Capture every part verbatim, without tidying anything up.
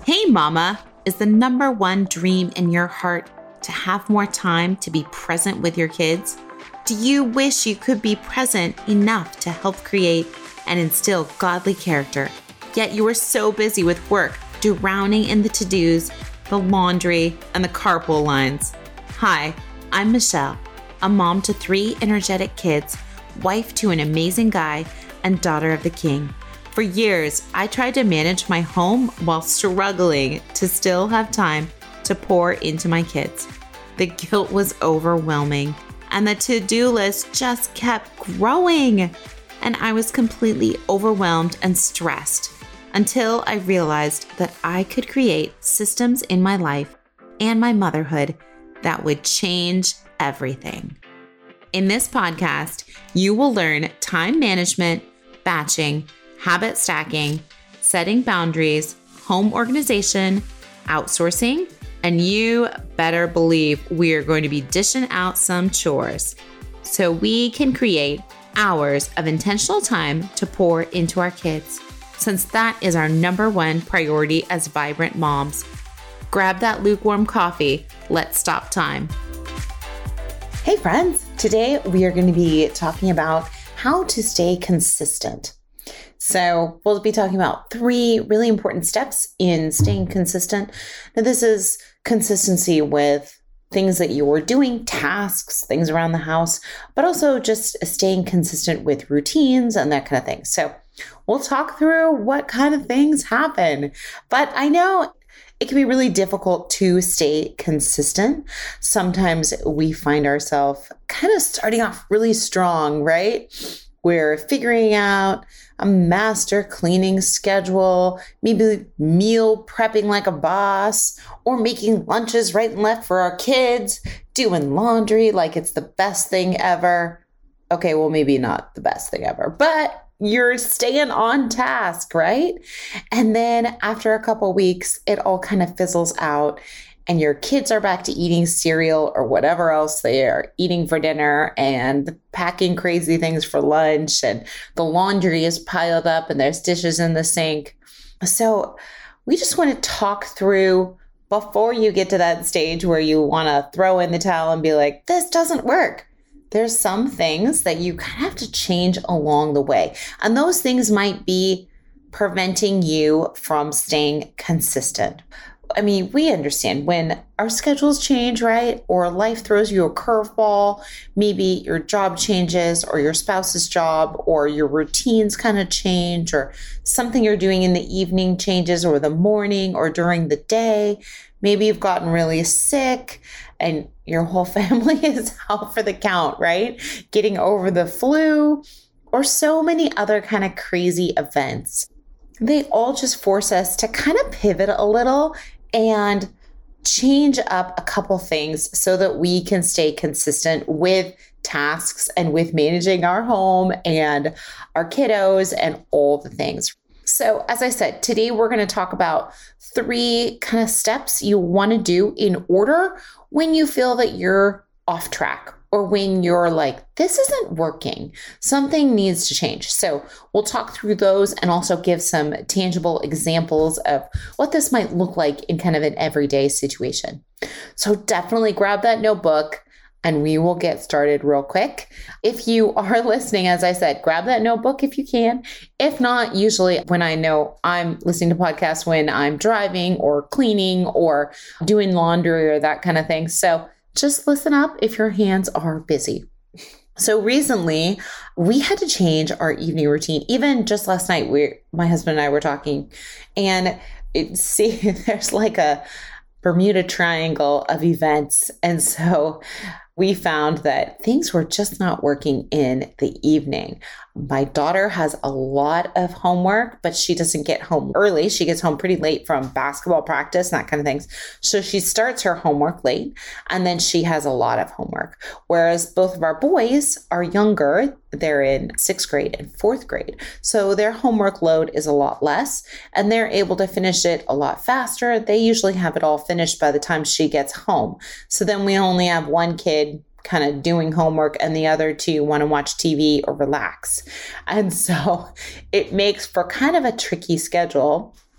Hey mama, is the number one dream in your heart to have more time to be present with your kids? Do you wish you could be present enough to help create and instill godly character, yet you are so busy with work, drowning in the to-dos, the laundry, and the carpool lines? Hi, I'm Michelle, a mom to three energetic kids, wife to an amazing guy, and daughter of the king. For years, I tried to manage my home while struggling to still have time to pour into my kids. The guilt was overwhelming, and the to-do list just kept growing. And I was completely overwhelmed and stressed until I realized that I could create systems in my life and my motherhood that would change everything. In this podcast, you will learn time management, batching, habit stacking, setting boundaries, home organization, outsourcing, and you better believe we are going to be dishing out some chores so we can create hours of intentional time to pour into our kids, since that is our number one priority as vibrant moms. Grab that lukewarm coffee. Let's stop time. Hey friends, today we are going to be talking about how to stay consistent. So we'll be talking about three really important steps in staying consistent. Now, this is consistency with things that you're doing, tasks, things around the house, but also just staying consistent with routines and that kind of thing. So we'll talk through what kind of things happen. But I know it can be really difficult to stay consistent. Sometimes we find ourselves kind of starting off really strong, right? We're figuring out a master cleaning schedule, maybe meal prepping like a boss, or making lunches right and left for our kids, doing laundry like it's the best thing ever. Okay, well, maybe not the best thing ever, but you're staying on task, right? And then after a couple weeks, it all kind of fizzles out and your kids are back to eating cereal or whatever else they are eating for dinner and packing crazy things for lunch, and the laundry is piled up and there's dishes in the sink. So we just want to talk through, before you get to that stage where you want to throw in the towel and be like, this doesn't work. There's some things that you kind of have to change along the way. And those things might be preventing you from staying consistent. I mean, we understand when our schedules change, right? Or life throws you a curveball, maybe your job changes or your spouse's job or your routines kind of change, or something you're doing in the evening changes, or the morning or during the day. Maybe you've gotten really sick and your whole family is out for the count, right? Getting over the flu, or so many other kind of crazy events. They all just force us to kind of pivot a little and change up a couple things so that we can stay consistent with tasks and with managing our home and our kiddos and all the things. So as I said, today we're going to talk about three kind of steps you want to do in order when you feel that you're off track, or when you're like, this isn't working, something needs to change. So we'll talk through those and also give some tangible examples of what this might look like in kind of an everyday situation. So definitely grab that notebook and we will get started real quick. If you are listening, as I said, grab that notebook if you can. If not, usually when I know I'm listening to podcasts when I'm driving or cleaning or doing laundry or that kind of thing. So just listen up if your hands are busy. So recently, we had to change our evening routine. Even just last night, we, my husband and I were talking, and it, see, there's like a Bermuda Triangle of events. And so we found that things were just not working in the evening. My daughter has a lot of homework, but she doesn't get home early. She gets home pretty late from basketball practice and that kind of things. So she starts her homework late, and then she has a lot of homework. Whereas both of our boys are younger. They're in sixth grade and fourth grade. So their homework load is a lot less, and they're able to finish it a lot faster. They usually have it all finished by the time she gets home. So then we only have one kid kind of doing homework and the other two want to watch T V or relax. And so it makes for kind of a tricky schedule.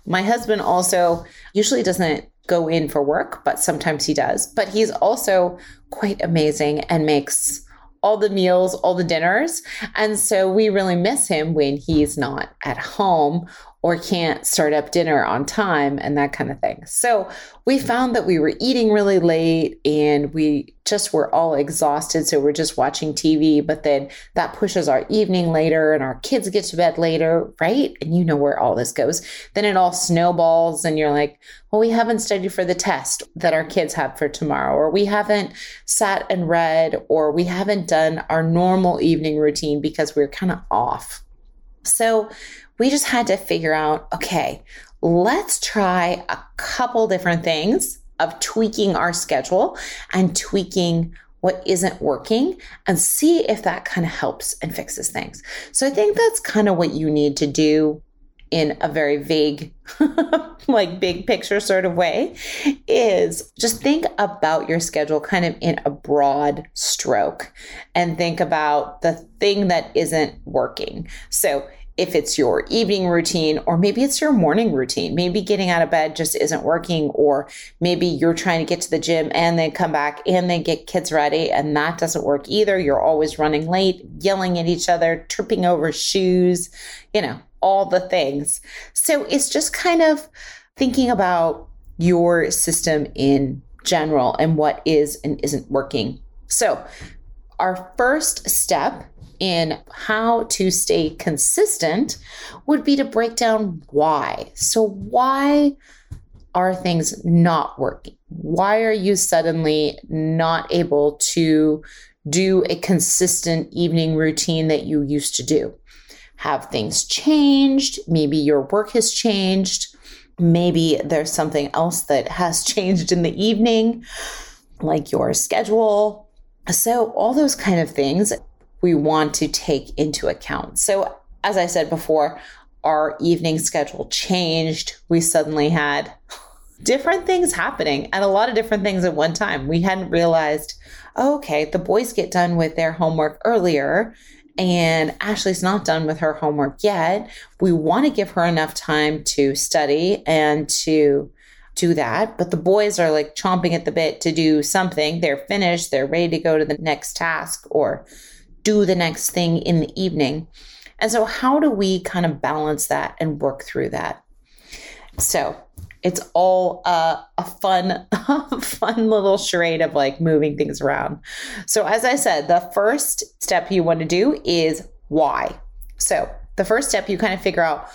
My husband also usually doesn't go in for work, but sometimes he does. But he's also quite amazing and makes all the meals, all the dinners. And so we really miss him when he's not at home or can't start up dinner on time and that kind of thing. So we found that we were eating really late and we just were all exhausted. So we're just watching T V, but then that pushes our evening later and our kids get to bed later, right? And you know where all this goes. Then it all snowballs and you're like, well, we haven't studied for the test that our kids have for tomorrow, or we haven't sat and read, or we haven't done our normal evening routine because we're kind of off. So we just had to figure out, okay, let's try a couple different things of tweaking our schedule and tweaking what isn't working and see if that kind of helps and fixes things. So I think that's kind of what you need to do in a very vague, like big picture sort of way, is just think about your schedule kind of in a broad stroke and think about the thing that isn't working. So if it's your evening routine, or maybe it's your morning routine, maybe getting out of bed just isn't working, or maybe you're trying to get to the gym and then come back and then get kids ready and that doesn't work either. You're always running late, yelling at each other, tripping over shoes, you know, all the things. So it's just kind of thinking about your system in general and what is and isn't working. So our first step in how to stay consistent would be to break down why. So why are things not working? Why are you suddenly not able to do a consistent evening routine that you used to do? Have things changed? Maybe your work has changed. Maybe there's something else that has changed in the evening, like your schedule. So all those kind of things we want to take into account. So as I said before, our evening schedule changed. We suddenly had different things happening and a lot of different things at one time. We hadn't realized, oh, okay, the boys get done with their homework earlier and Ashley's not done with her homework yet. We want to give her enough time to study and to do that. But the boys are like chomping at the bit to do something. They're finished. They're ready to go to the next task or do the next thing in the evening. And so how do we kind of balance that and work through that? So it's all uh, a fun, fun little charade of like moving things around. So as I said, the first step you want to do is why. So the first step, you kind of figure out,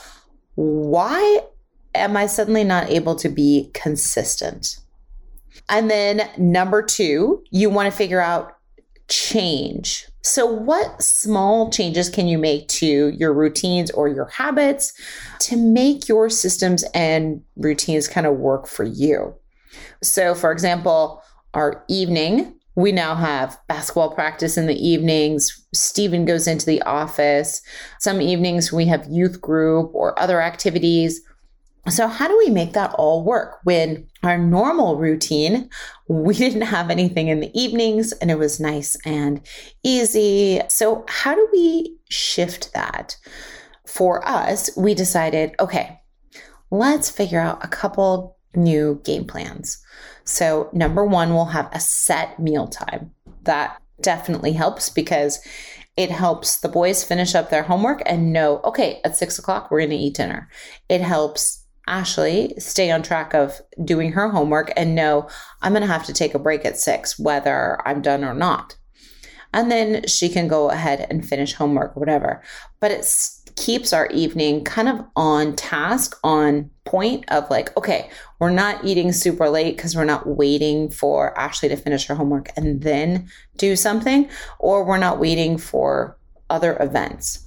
why am I suddenly not able to be consistent? And then number two, you want to figure out change. So what small changes can you make to your routines or your habits to make your systems and routines kind of work for you? So for example, our evening, we now have basketball practice in the evenings. Stephen goes into the office. Some evenings we have youth group or other activities. So how do we make that all work when our normal routine, we didn't have anything in the evenings and it was nice and easy? So how do we shift that? For us, we decided, okay, let's figure out a couple new game plans. So number one, we'll have a set meal time. That definitely helps because it helps the boys finish up their homework and know, okay, at six o'clock, we're going to eat dinner. It helps Ashley stay on track of doing her homework and know I'm going to have to take a break at six, whether I'm done or not. And then she can go ahead and finish homework or whatever. But it keeps our evening kind of on task, on point of like, okay, we're not eating super late because we're not waiting for Ashley to finish her homework and then do something, or we're not waiting for other events.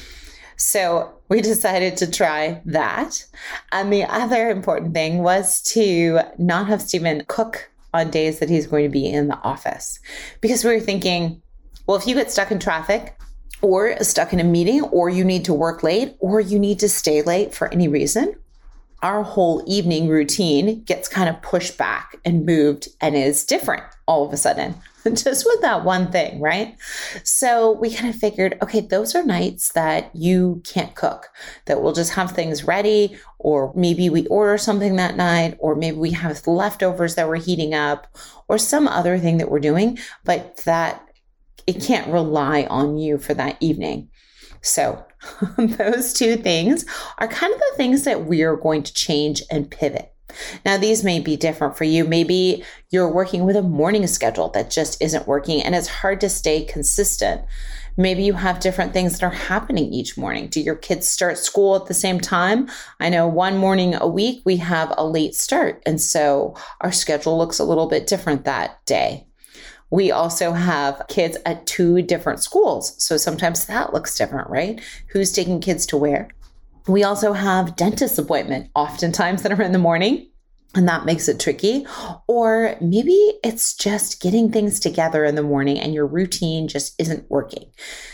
So we decided to try that. And the other important thing was to not have Stephen cook on days that he's going to be in the office. Because we were thinking, well, if you get stuck in traffic or stuck in a meeting, or you need to work late, or you need to stay late for any reason, our whole evening routine gets kind of pushed back and moved and is different all of a sudden, just with that one thing, right? So we kind of figured, okay, those are nights that you can't cook, that we'll just have things ready, or maybe we order something that night, or maybe we have leftovers that we're heating up, or some other thing that we're doing, but that it can't rely on you for that evening. So those two things are kind of the things that we are going to change and pivot. Now, these may be different for you. Maybe you're working with a morning schedule that just isn't working and it's hard to stay consistent. Maybe you have different things that are happening each morning. Do your kids start school at the same time? I know one morning a week we have a late start, and so our schedule looks a little bit different that day. We also have kids at two different schools. So sometimes that looks different, right? Who's taking kids to where? We also have dentist appointment oftentimes that are in the morning, and that makes it tricky. Or maybe it's just getting things together in the morning and your routine just isn't working.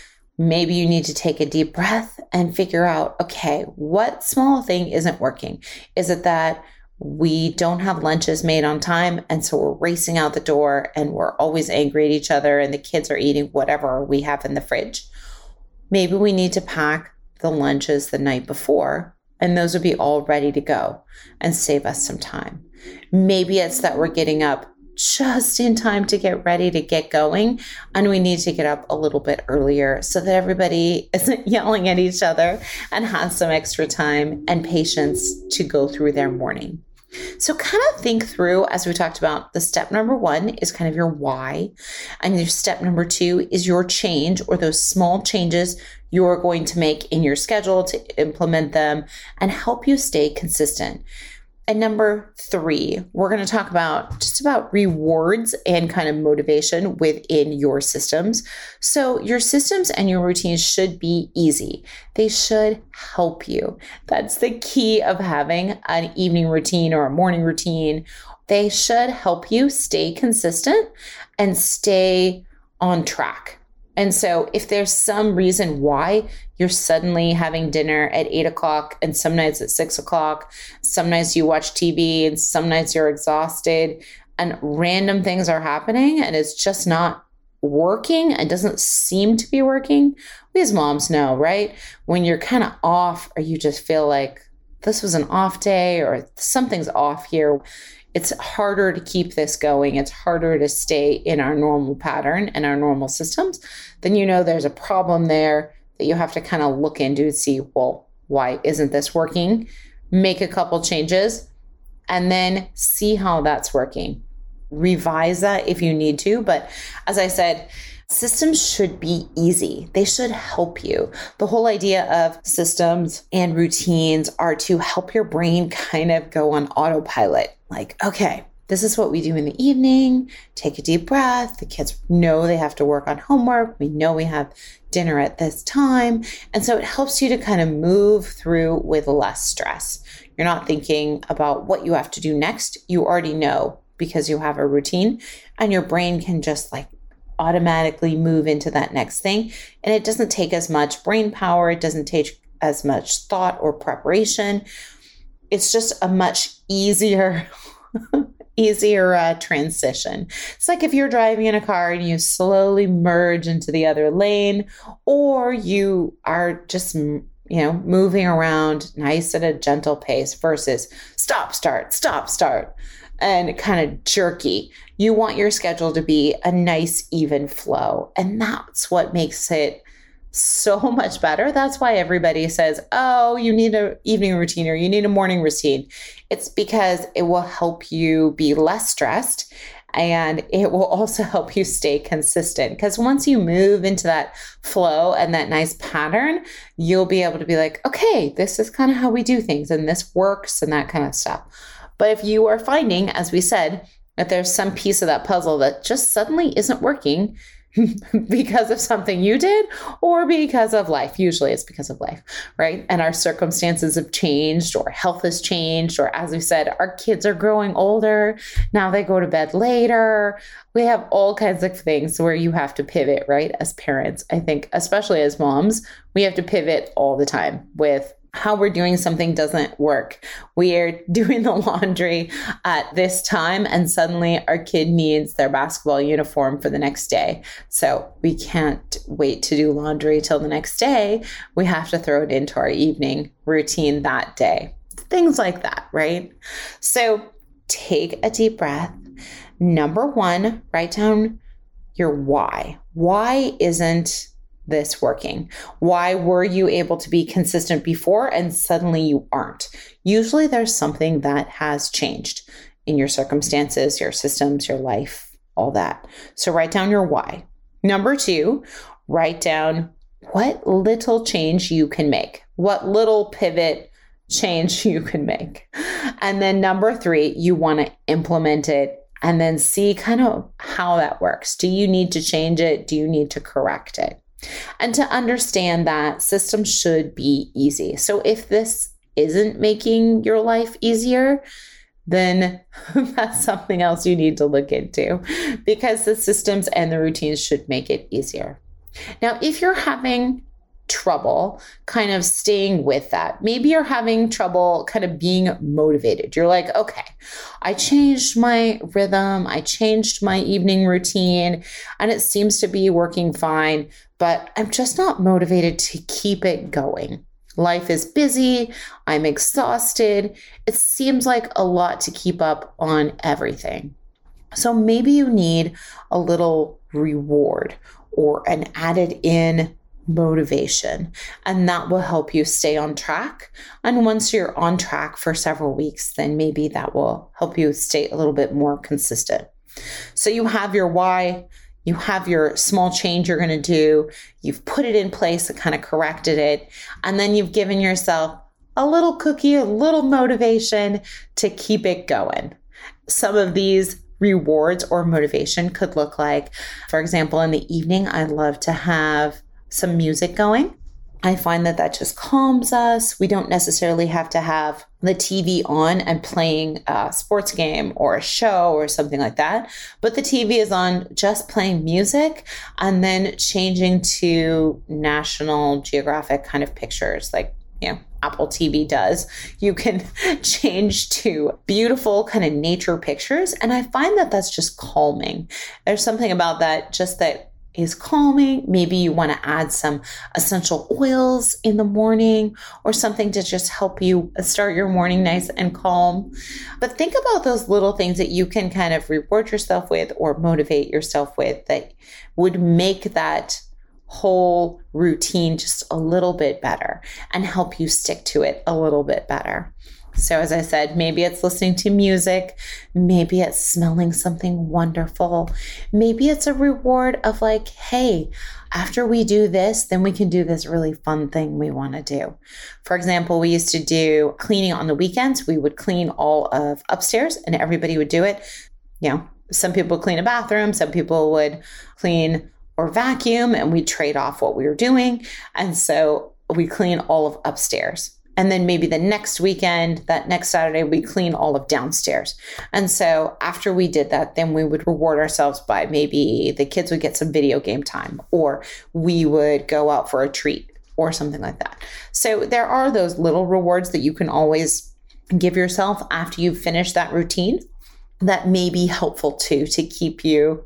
Maybe you need to take a deep breath and figure out, okay, what small thing isn't working? Is it that we don't have lunches made on time, and so we're racing out the door and we're always angry at each other and the kids are eating whatever we have in the fridge? Maybe we need to pack the lunches the night before, and those would be all ready to go and save us some time. Maybe it's that we're getting up just in time to get ready to get going, and we need to get up a little bit earlier so that everybody isn't yelling at each other and has some extra time and patience to go through their morning. So kind of think through, as we talked about, the step number one is kind of your why. And your step number two is your change, or those small changes you're going to make in your schedule to implement them and help you stay consistent. And number three, we're going to talk about just about rewards and kind of motivation within your systems. So your systems and your routines should be easy. They should help you. That's the key of having an evening routine or a morning routine. They should help you stay consistent and stay on track. And so if there's some reason why you're suddenly having dinner at eight o'clock and some nights at six o'clock, some nights you watch T V and some nights you're exhausted and random things are happening and it's just not working and doesn't seem to be working, we as moms know, right? When you're kind of off or you just feel like this was an off day or something's off here, it's harder to keep this going. It's harder to stay in our normal pattern and our normal systems. Then you know there's a problem there that you have to kind of look into and see, well, why isn't this working? Make a couple changes and then see how that's working. Revise that if you need to. But as I said, systems should be easy. They should help you. The whole idea of systems and routines are to help your brain kind of go on autopilot. Like, okay, this is what we do in the evening. Take a deep breath. The kids know they have to work on homework. We know we have dinner at this time. And so it helps you to kind of move through with less stress. You're not thinking about what you have to do next. You already know because you have a routine, and your brain can just like automatically move into that next thing. And it doesn't take as much brain power. It doesn't take as much thought or preparation. It's just a much easier, easier uh, transition. It's like if you're driving in a car and you slowly merge into the other lane, or you are just, you know, moving around nice at a gentle pace versus stop, start, stop, start, and kind of jerky. You want your schedule to be a nice, even flow. And that's what makes it so much better. That's why everybody says, oh, you need an evening routine or you need a morning routine. It's because it will help you be less stressed, and it will also help you stay consistent. Because once you move into that flow and that nice pattern, you'll be able to be like, okay, this is kind of how we do things and this works and that kind of stuff. But if you are finding, as we said, that there's some piece of that puzzle that just suddenly isn't working because of something you did or because of life, usually it's because of life, right? And our circumstances have changed, or health has changed, or as we said, our kids are growing older. Now they go to bed later. We have all kinds of things where you have to pivot, right? As parents, I think, especially as moms, we have to pivot all the time with how we're doing something doesn't work. We are doing the laundry at this time, and suddenly our kid needs their basketball uniform for the next day. So we can't wait to do laundry till the next day. We have to throw it into our evening routine that day. Things like that, right? So take a deep breath. Number one, write down your why. Why isn't this working? Why were you able to be consistent before and suddenly you aren't? Usually there's something that has changed in your circumstances, your systems, your life, all that. So write down your why. Number two, write down what little change you can make, what little pivot change you can make. And then number three, you want to implement it and then see kind of how that works. Do you need to change it? Do you need to correct it? And to understand that systems should be easy. So if this isn't making your life easier, then that's something else you need to look into, because the systems and the routines should make it easier. Now, if you're having trouble kind of staying with that, maybe you're having trouble kind of being motivated. You're like, okay, I changed my rhythm, I changed my evening routine, and it seems to be working fine, but I'm just not motivated to keep it going. Life is busy, I'm exhausted. It seems like a lot to keep up on everything. So maybe you need a little reward or an added in motivation, and that will help you stay on track. And once you're on track for several weeks, then maybe that will help you stay a little bit more consistent. So you have your why, you have your small change you're going to do, you've put it in place and kind of corrected it, and then you've given yourself a little cookie, a little motivation to keep it going. Some of these rewards or motivation could look like, for example, in the evening, I love to have some music going. I find that that just calms us. We don't necessarily have to have the T V on and playing a sports game or a show or something like that. But the T V is on just playing music and then changing to National Geographic kind of pictures, like, you know, Apple T V does. You can change to beautiful kind of nature pictures. And I find that that's just calming. There's something about that just that is calming. Maybe you want to add some essential oils in the morning or something to just help you start your morning nice and calm. But think about those little things that you can kind of reward yourself with or motivate yourself with that would make that whole routine just a little bit better and help you stick to it a little bit better. So as I said, maybe it's listening to music, maybe it's smelling something wonderful, maybe it's a reward of like, hey, after we do this, then we can do this really fun thing we want to do. For example, we used to do cleaning on the weekends. We would clean all of upstairs and everybody would do it. You know, some people clean a bathroom, some people would clean or vacuum, and we trade off what we were doing. And so we clean all of upstairs. And then maybe the next weekend, that next Saturday, we clean all of downstairs. And so after we did that, then we would reward ourselves by maybe the kids would get some video game time, or we would go out for a treat or something like that. So there are those little rewards that you can always give yourself after you've finished that routine that may be helpful too, to keep you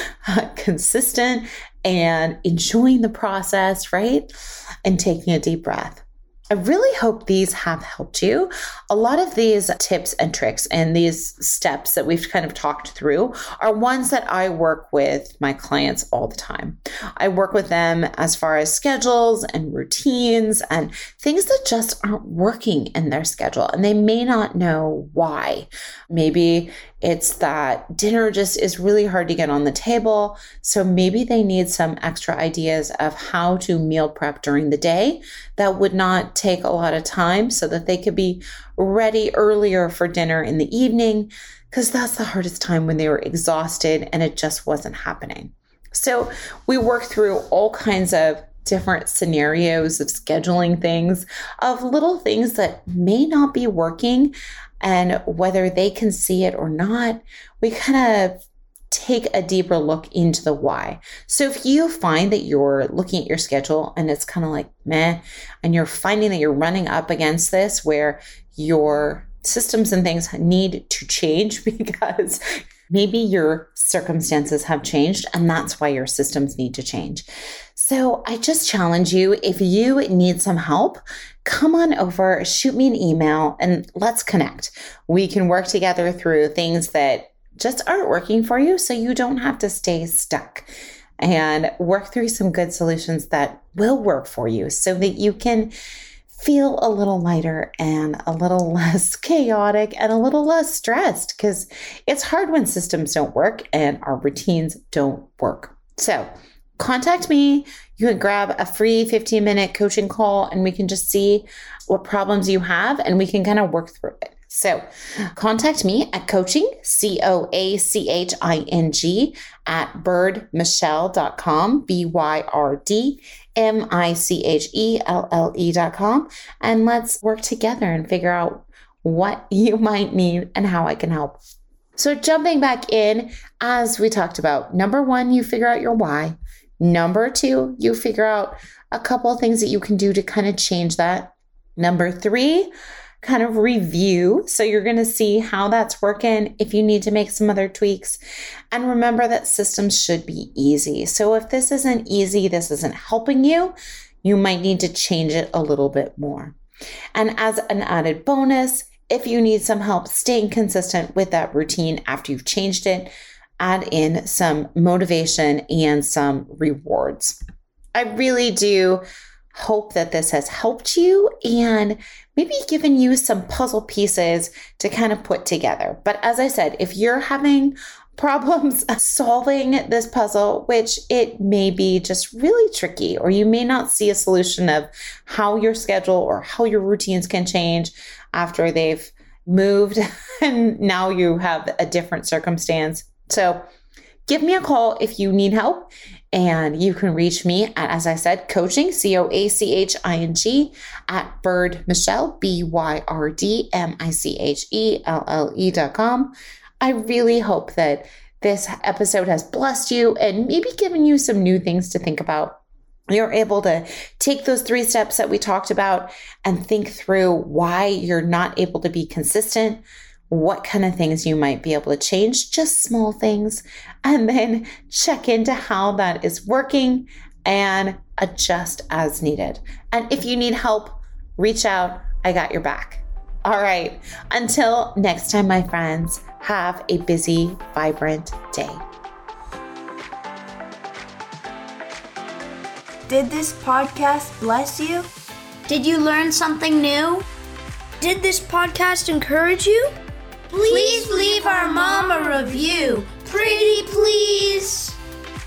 consistent and enjoying the process, right? And taking a deep breath. I really hope these have helped you. A lot of these tips and tricks and these steps that we've kind of talked through are ones that I work with my clients all the time. I work with them as far as schedules and routines and things that just aren't working in their schedule, and they may not know why. Maybe it's that dinner just is really hard to get on the table. So maybe they need some extra ideas of how to meal prep during the day that would not take a lot of time so that they could be ready earlier for dinner in the evening, because that's the hardest time when they were exhausted and it just wasn't happening. So we work through all kinds of different scenarios of scheduling things, of little things that may not be working, and whether they can see it or not, we kind of take a deeper look into the why. So if you find that you're looking at your schedule and it's kind of like meh, and you're finding that you're running up against this where your systems and things need to change because maybe your circumstances have changed and that's why your systems need to change. So I just challenge you, if you need some help, come on over, shoot me an email, and let's connect. We can work together through things that just aren't working for you so you don't have to stay stuck, and work through some good solutions that will work for you so that you can feel a little lighter and a little less chaotic and a little less stressed, because it's hard when systems don't work and our routines don't work. So contact me. You can grab a free fifteen minute coaching call and we can just see what problems you have and we can kind of work through it. So contact me at coaching, C O A C H I N G, at bird michelle dot com, B Y R D M I C H E L L E dot com. And let's work together and figure out what you might need and how I can help. So jumping back in, as we talked about, number one, you figure out your why. Number two, you figure out a couple of things that you can do to kind of change that. Number three, kind of review. So you're going to see how that's working, if you need to make some other tweaks. And remember that systems should be easy. So if this isn't easy, this isn't helping you, you might need to change it a little bit more. And as an added bonus, if you need some help staying consistent with that routine after you've changed it, add in some motivation and some rewards. I really do hope that this has helped you and maybe given you some puzzle pieces to kind of put together. But as I said, if you're having problems solving this puzzle, which it may be just really tricky, or you may not see a solution of how your schedule or how your routines can change after they've moved and now you have a different circumstance. So give me a call if you need help, and you can reach me at, as I said, coaching, C O A C H I N G, at Bird Michelle, B Y R D M I C H E L L E dot com. I really hope that this episode has blessed you and maybe given you some new things to think about. You're able to take those three steps that we talked about and think through why you're not able to be consistent, what kind of things you might be able to change, just small things, and then check into how that is working and adjust as needed. And if you need help, reach out. I got your back. All right. Until next time, my friends, have a busy, vibrant day. Did this podcast bless you? Did you learn something new? Did this podcast encourage you? Please leave our mom a review. Pretty please.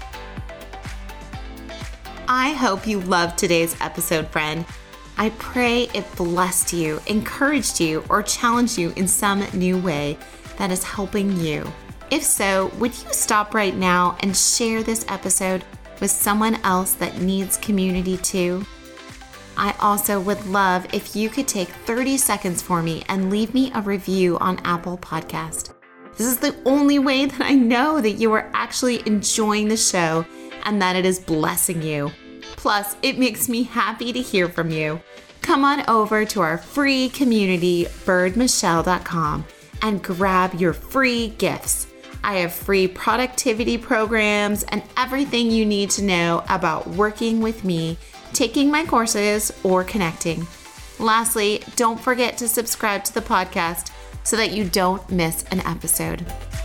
I hope you loved today's episode, friend. I pray it blessed you, encouraged you, or challenged you in some new way that is helping you. If so, would you stop right now and share this episode with someone else that needs community too? I also would love if you could take thirty seconds for me and leave me a review on Apple Podcast. This is the only way that I know that you are actually enjoying the show and that it is blessing you. Plus, it makes me happy to hear from you. Come on over to our free community, bird michelle dot com, and grab your free gifts. I have free productivity programs and everything you need to know about working with me, taking my courses, or connecting. Lastly, don't forget to subscribe to the podcast so that you don't miss an episode.